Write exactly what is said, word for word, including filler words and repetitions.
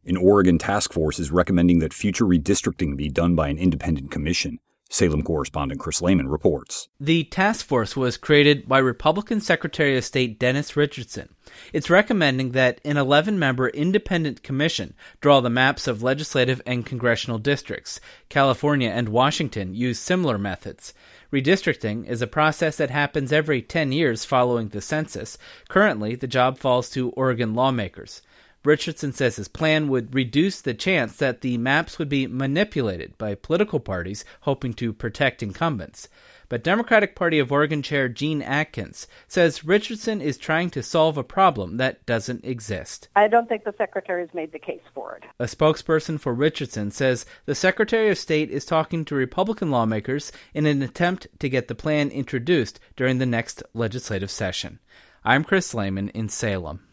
An Oregon task force is recommending that future redistricting be done by an independent commission. Salem correspondent Chris Lehman reports. The task force was created by Republican Secretary of State Dennis Richardson. It's recommending that an eleven-member independent commission draw the maps of legislative and congressional districts. California and Washington use similar methods. Redistricting is a process that happens every ten years following the census. Currently, the job falls to Oregon lawmakers. Richardson says his plan would reduce the chance that the maps would be manipulated by political parties hoping to protect incumbents. But Democratic Party of Oregon Chair Gene Atkins says Richardson is trying to solve a problem that doesn't exist. I don't think the Secretary's made the case for it. A spokesperson for Richardson says the Secretary of State is talking to Republican lawmakers in an attempt to get the plan introduced during the next legislative session. I'm Chris Lehman in Salem.